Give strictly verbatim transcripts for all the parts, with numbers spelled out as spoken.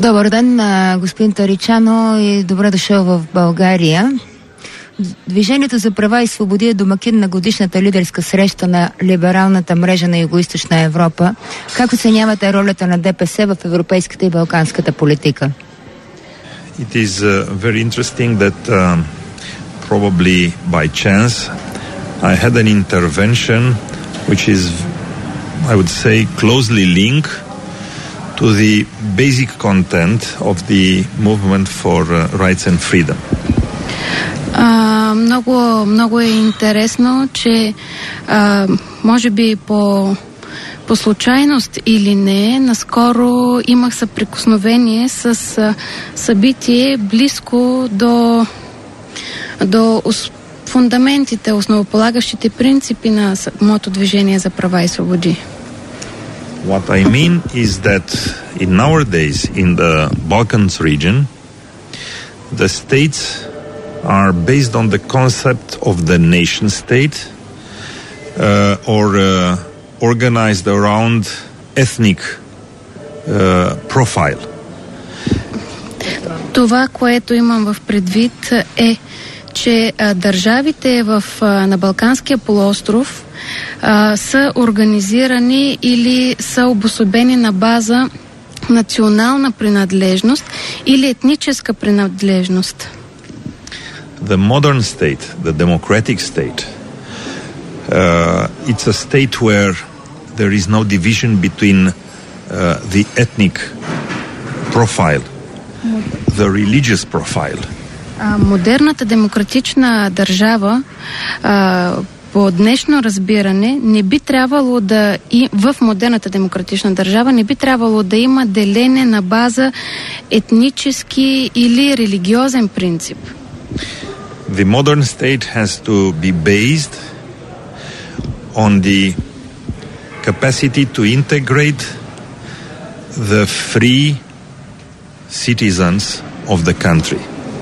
Добър ден, господин Таричано, и добре дошъл в България. Движението за права и свободи е домакин на годишната лидерска среща на либералната мрежа на Югоизточна Европа. Как оценявате ролята на ДПС в европейската и балканската политика? It is uh, very interesting that uh, probably by chance I had an intervention which is, I would say, closely linked to the basic content of the movement for uh, rights and freedom. Uh, много, много е интересно, че uh, може би по, по случайност или не, наскоро имах съприкосновение с uh, събитие близко до, до фундаментите, основополагащите принципи на моето движение за права и свободи. What I mean is that in nowadays in the Balkans region, the states are based on the concept of the nation state uh, or uh, organized around ethnic uh, profile. Това, което имам в предвид, е, че а, държавите в, а, на Балканския полуостров а, са организирани или са обособени на база национална принадлежност или етническа принадлежност. The modern state, the democratic state, uh, it's a state where there is no division between uh, the ethnic profile, the religious profile. А, модерната демократична държава, а, по днешно разбиране, не би трябвало да и в модерната демократична държава не би трябвало да има делене на база етнически или религиозен принцип. The modern state has to be based on the capacity to integrate the free citizens of the country.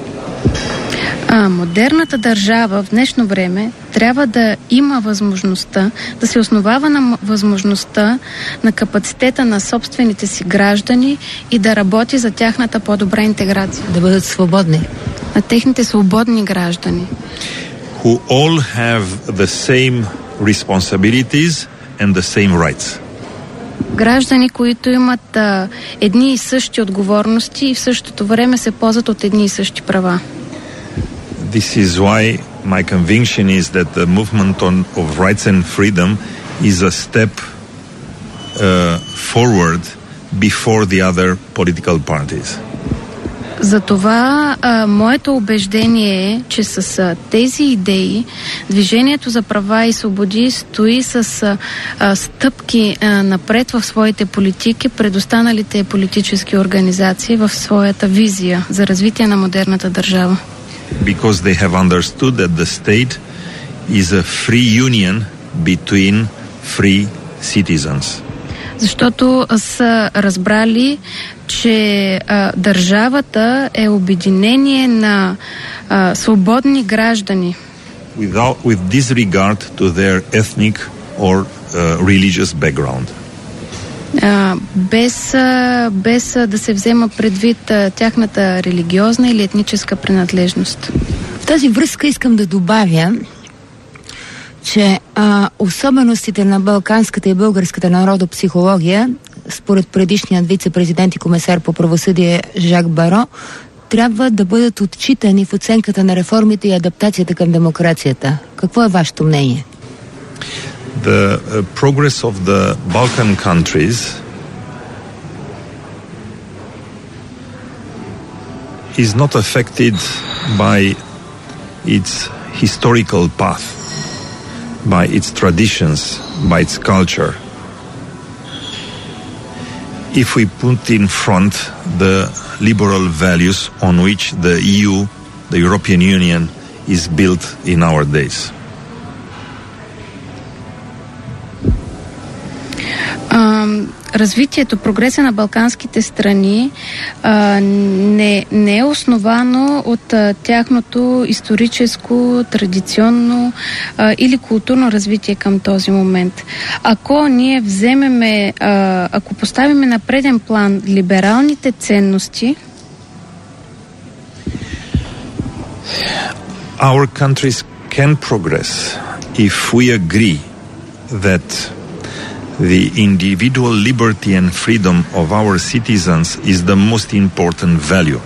А, модерната държава в днешно време трябва да има възможността, да се основава на възможността на капацитета на собствените си граждани и да работи за тяхната по-добра интеграция. Да бъдат свободни. На техните свободни граждани. Who all have the same responsibilities and the same rights. Граждани, които имат а, едни и същи отговорности и в същото време се ползват от едни и същи права. This is why my conviction is that the movement on, of rights and freedom is a step uh, forward before the other political parties. Затова а, моето убеждение е, че с а, тези идеи Движението за права и свободи стои с а, а, стъпки а, напред в своите политики пред останалите политически организации в своята визия за развитие на модерната държава. Because they have understood that the state is a free union between free citizens. Защото са разбрали, че а, държавата е обединение на а, свободни граждани. Without, with disregard to their ethnic or uh, religious background. А, без, а, без а, да се взема предвид а, тяхната религиозна или етническа принадлежност. В тази връзка искам да добавя, че а, особеностите на балканската и българската народопсихология, според предишният вице-президент и комисар по правосъдие Жак Баро, трябва да бъдат отчитани в оценката на реформите и адаптацията към демокрацията. Какво е вашето мнение? The uh, progress of the Balkan countries is not affected by its historical path, by its traditions, by its culture. If we put in front the liberal values on which the E U, the European Union, is built in our days. А, развитието, прогреса на балканските страни а, не, не е основано от а, тяхното историческо, традиционно а, или културно развитие към този момент. Ако ние вземеме, а, ако поставиме на преден план либералните ценности, our countries can progress if we agree that the individual liberty and freedom of our citizens is the most important value.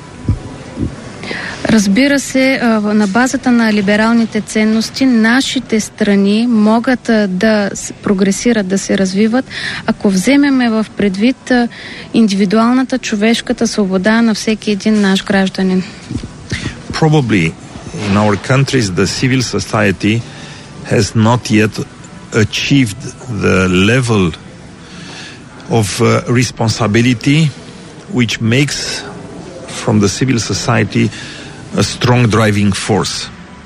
Разбира се, на базата на либералните ценности нашите страни могат да прогресират, да се развиват, ако вземеме в предвид индивидуалната човешката свобода на всеки един наш гражданин. Probably in our countries the civil society has not yet achieved the level of uh, responsibility which makes from the civil society a strong driving force.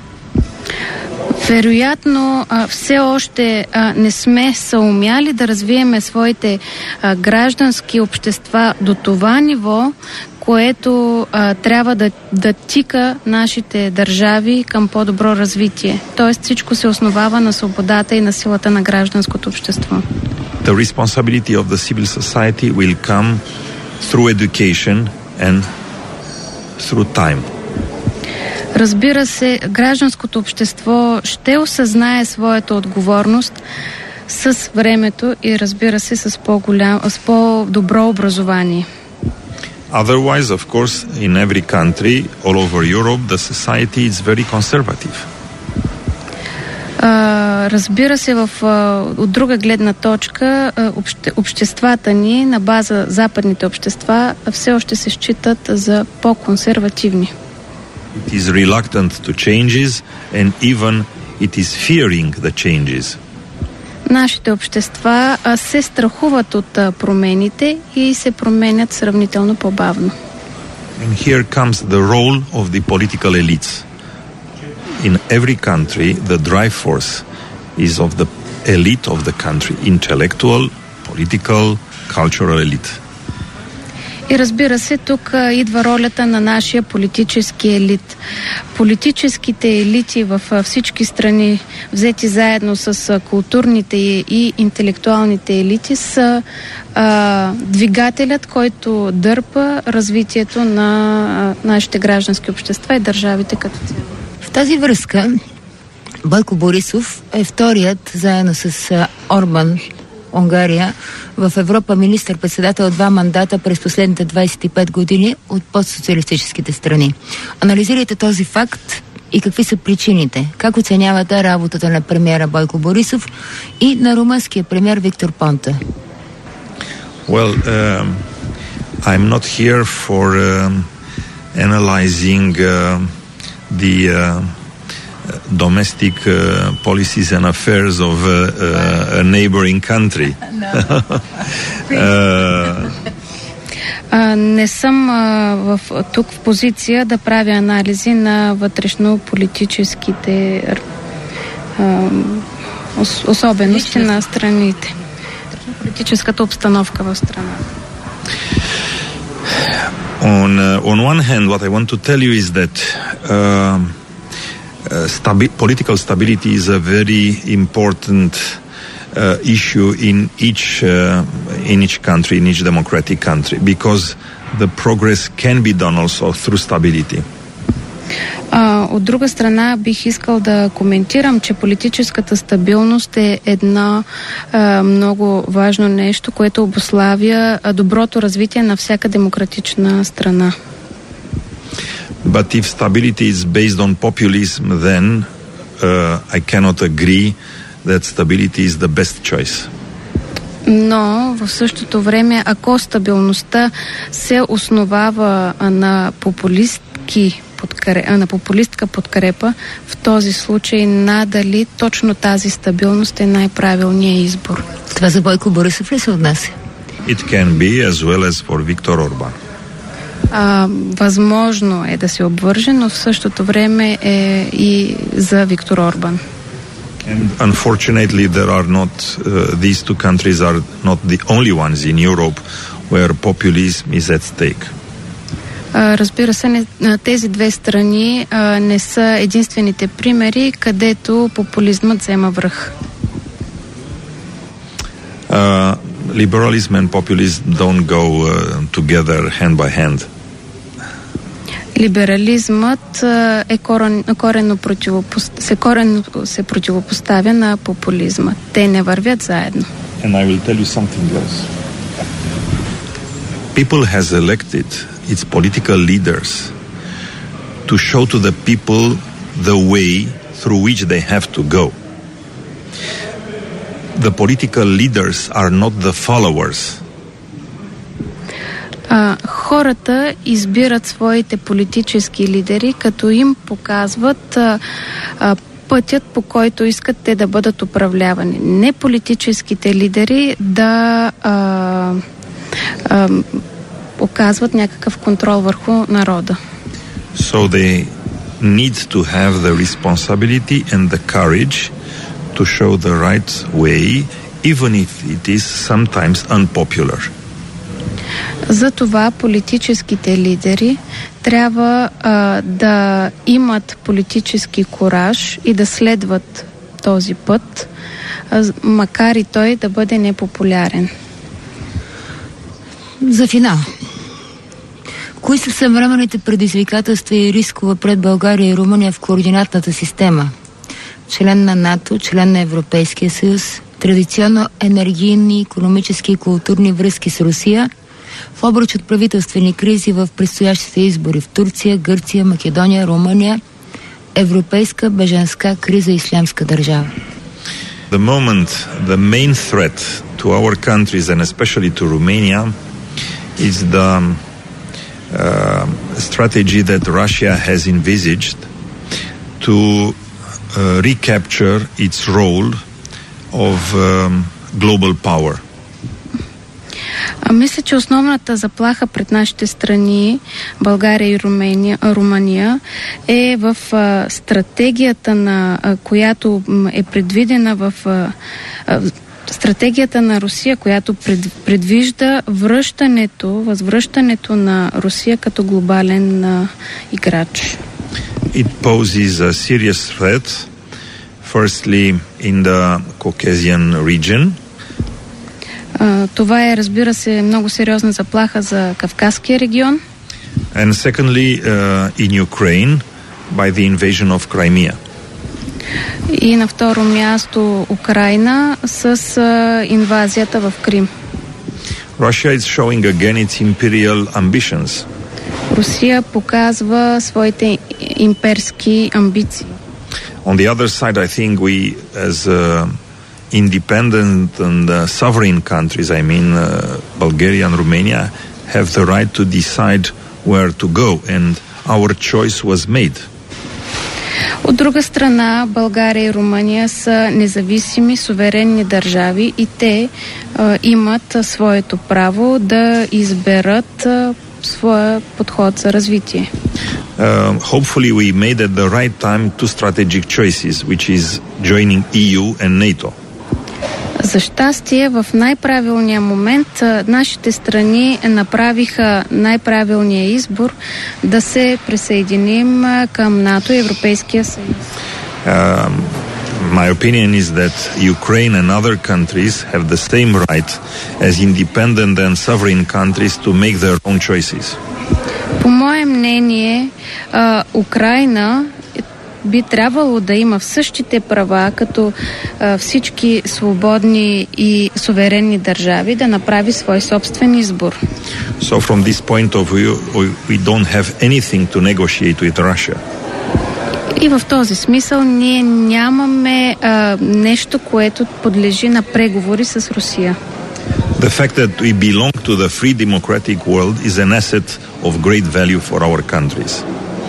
Вероятно, а, все още а, не сме съумяли да развиеме своите а, граждански общества до това ниво, което а, трябва да, да тика нашите държави към по-добро развитие. Тоест всичко се основава на свободата и на силата на гражданското общество. The responsibility of the civil society will come through education and through time. Разбира се, гражданското общество ще осъзнае своята отговорност с времето и разбира се с по-голям, с по-добро образование. Otherwise, of course, in every country all over Europe, the society is very conservative. Uh, разбира се, в, uh, от друга гледна точка, uh, обще, обществата ни на база западните общества все още се считат за по-консервативни. It is reluctant to changes and even it is fearing the changes. Нашите общества uh, се страхуват от uh, промените и се променят сравнително по-бавно. And here comes the role of the political elites. In every country, the drive force is of the elite of the country, intellectual, political, cultural elite. И разбира се, тук а, идва ролята на нашия политически елит. Политическите елити в а, всички страни, взети заедно с а, културните и, и интелектуалните елити, са а, двигателят, който дърпа развитието на а, нашите граждански общества и държавите като цяло. В тази връзка Бойко Борисов е вторият, заедно с а, Орбан, Унгария, в Европа министър-председател два мандата през последните двадесет и пет години от постсоциалистическите страни. Анализирайте този факт и какви са причините. Как оценявате работата на премиера Бойко Борисов и на румънския премиер Виктор Понта? Well, um, I'm not here for um, analyzing uh, the uh, domestic uh, policies and affairs of uh, uh, a neighboring country. uh, а, не съм а, в, тук в позиция да правя анализи на вътрешно-политическите а, ос, особености на страните. Политическата обстановка в страната. On, uh, on one hand, what I want to tell you is that uh, Uh, stabi- political stability is a very important uh, issue in each uh, in each country, in each democratic country, because the progress can be done also through stability. Uh, от друга страна, бих искал да коментирам, че политическата стабилност е едно uh, много важно нещо, което обуславя uh, доброто развитие на всяка демократична страна. But if stability is based on populism, then uh, I cannot agree that stability is the best choice. Но в същото време, ако стабилността се основава на популистки подкрепа, на популистка подкрепа, в този случай надали точно тази стабилност е най-правилният избор. Това за Бойко Борисов ли се отнася? It can be as well as for Viktor Orban. А, възможно е да се обвърже, но в същото време е и за Виктор Орбан. And unfortunately, there are not, uh, these two countries are not the only ones in Europe where populism is at stake. Uh, разбира се, не, тези две страни uh, не са единствените примери, където популизмът взема връх. Uh, liberalism and populism don't go uh, together hand by hand. Либерализмът е корен, коренно противопос... се, коренно се противопоставя на популизма. Те не вървят заедно. And I will tell you something else. People has elected its political leaders to show to the people the way through which they have to go. The political leaders are not the followers. А, хората избират своите политически лидери, като им показват а, а, пътят, по който искат те да бъдат управлявани. Не политическите лидери да а, а, оказват някакъв контрол върху народа. So they need to have the responsibility and the courage to show the right way, even if it is sometimes unpopular. Затова политическите лидери трябва а, да имат политически кураж и да следват този път, а, макар и той да бъде непопулярен. За финал. Кои са съвременните предизвикателства и рискове пред България и Румъния в координатната система? Член на НАТО, член на Европейския съюз, традиционно енергийни, икономически и културни връзки с Русия, в обруч от правителствени кризи в предстоящите избори в Турция, Гърция, Македония, Румъния, европейска бежанска криза и ислямска държава. The moment the main threat to our countries and especially to Romania is the uh, strategy that Russia has envisaged to uh, recapture its role of um, global power. А мисля, че основната заплаха пред нашите страни, България и Румъния, Румъния е в а, стратегията, на, а, която е предвидена в а, а, стратегията на Русия, която пред, предвижда връщането, възвръщането на Русия като глобален а, играч. It poses a serious threat, firstly in the Caucasian region. Uh, това е, разбира се, много сериозна заплаха за Кавказския регион. And secondly, uh, in Ukraine by the invasion of Crimea. И на второ място Украйна с uh, инвазията в Крим. Russia is showing again its imperial ambitions. Русия показва своите имперски амбиции. On the other side, I think we as uh, independent and uh, sovereign countries, I mean uh, Bulgaria and Romania, have the right to decide where to go, and our choice was made. От друга страна, България и Румъния са независими, суверенни държави и те а, имат своето право да изберат а, своя подход за развитие. Uh, hopefully we made at the right time two strategic choices, which is joining E U and NATO. За щастие, в най-правилния момент нашите страни направиха най-правилния избор да се присъединим към НАТО и Европейския съюз. Um, my opinion is that Ukraine and other countries have the same right as independent and sovereign countries to make their own choices. По мое мнение, Украйна би трябвало да има същите права като а, всички свободни и суверенни държави да направи свой собствен избор. So from this point of view, we don't have anything to negotiate with Russia. И в този смисъл ние нямаме а, нещо, което подлежи на преговори с Русия. The fact that we belong to the free democratic world is an asset of great value for our countries.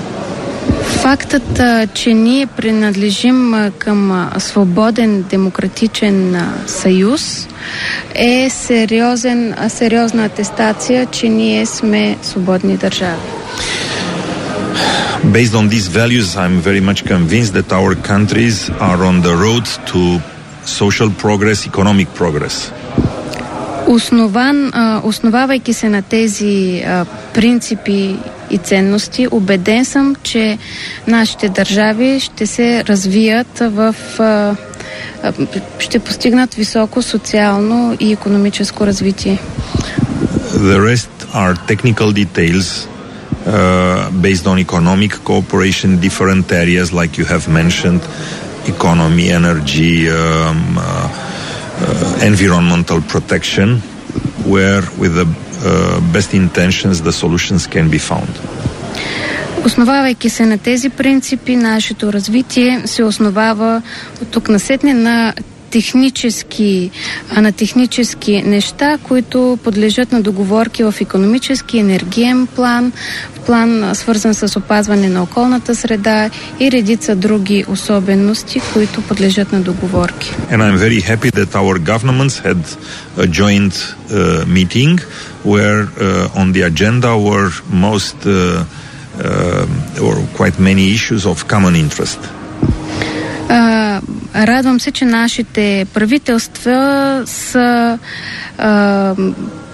Фактът, че ние принадлежим към свободен демократичен съюз е сериозен, сериозна атестация, че ние сме свободни държави. Based on these values, I'm very much convinced that our countries are on the road to social progress, economic progress. Основан, а, основавайки се на тези а, принципи и ценности, убеден съм, че нашите държави ще се развият в а, а, ще постигнат високо социално и икономическо развитие. The rest are technical details uh, based on economic cooperation in different areas, like you have mentioned, economy, energy, um, uh, uh, environmental protection, where with the uh, best intentions the solutions can be found. Основавайки се на тези принципи, нашето развитие се основава от тук насетне на технически, а на технически неща, които подлежат на договорки в икономически, енергиен план, в план свързан с опазване на околната среда и редица други особености, които подлежат на договорки. And I'm very happy that our governments had a joint uh, meeting where uh, on the agenda were most uh, uh, or quite many issues of common interest. Uh, радвам се, че нашите правителства са uh,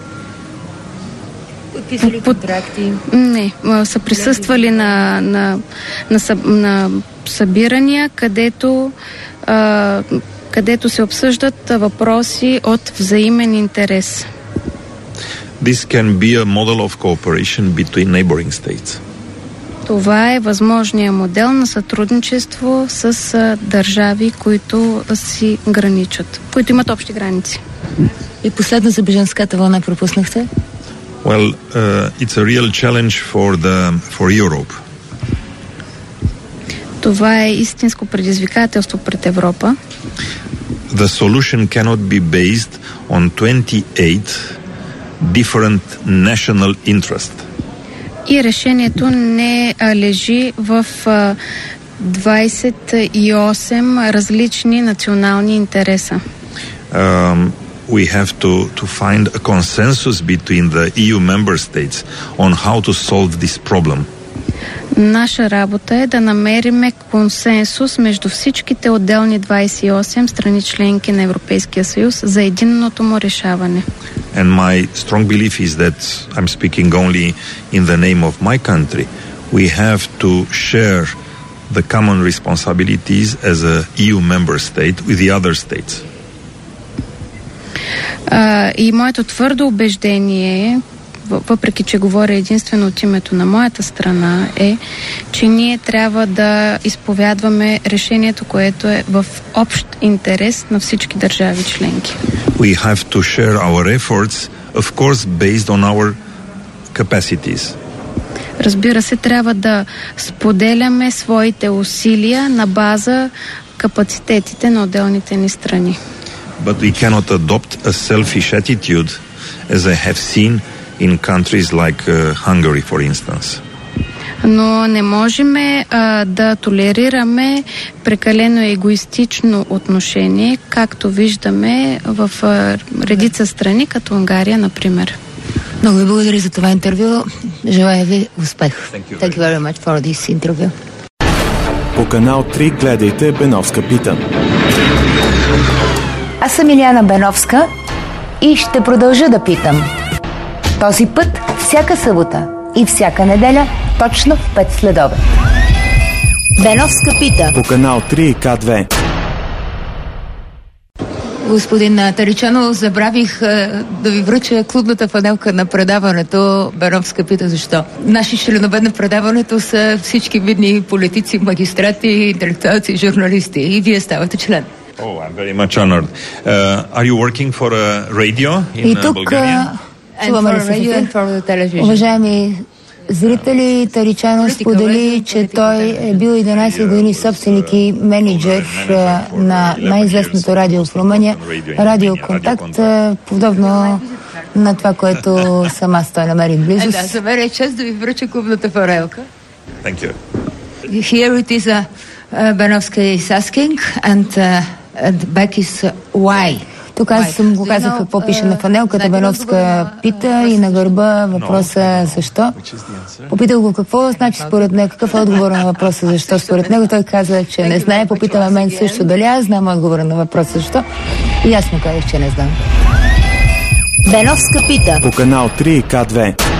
подписали контракти. Не, са присъствали на, на, на, съб, на събирания, където, uh, където се обсъждат въпроси от взаимен интерес. This can be a model of cooperation between neighboring states. Това е възможният модел на сътрудничество с а, държави, които си граничат, които имат общи граници. И последно за бежанската вълна пропуснахте? Well, uh, it's a real challenge for the for Europe. Това е истинско предизвикателство пред Европа. The solution cannot be based on twenty-eight different national interests. И решението не а, лежи в а, двайсет и осем различни национални интереса. Um, we have to, to find a consensus between the E U member states on how to solve this problem. Наша работа е да намериме консенсус между всичките отделни двайсет и осем страни членки на Европейския съюз за единното му решаване. And my strong belief is that I'm speaking only in the name of my country. We have to share the common responsibilities as a E U member state with the other states. Uh, и моето твърдо убеждение е, въпреки че говоря единствено от името на моята страна, е, че ние трябва да изповядваме решението, което е в общ интерес на всички държави членки. We have to share our efforts, of course, based on our capacities. Разбира се, трябва да споделяме своите усилия на база капацитетите на отделните ни страни. But we cannot adopt a selfish attitude, as I have seen in countries like uh, Hungary, for instance. Но не можем а, да толерираме прекалено егоистично отношение, както виждаме в а, редица страни, като Унгария, например. Много ви благодаря за това интервю. Желая ви успех. Thank you Thank you very much for this interview. По канал три гледайте Беновска пита. Аз съм Илияна Беновска и ще продължа да питам. Този път всяка събота и всяка неделя точно в пет следобед. Беновска пита. По канал три и К две. Господин Таричанов, забравих а, да ви връча клубната панелка на предаването Беновска пита. Защо? Наши членове на предаването са всички видни политици, магистрати, интелектуалци, журналисти. И вие ставате член. Oh, I'm very much honored. Uh, are you working for a radio in И тук, Bulgaria? чуваме ли се? Уважаеми зрители, Таричанов сподели, че той е бил единайсет години собственик и менеджер на най-известното радио в Румъния, Радио Контакт, подобно на това, което сам аз той намери близост. Да, за мен е чест да ви връча клубната фарелка. Thank you. Here it is a uh, Benovska is asking and, uh, and back is uh, why. Тук аз съм го казах какво пише на фанелката. Беновска пита и на гърба въпроса защо. Попитал го какво значи според него, какъв е отговор на въпроса защо според него. Той каза, че не знае. Попитаме мен също дали аз знам отговора на въпроса защо. И аз му казах, че не знам. Беновска пита по канал три и К две.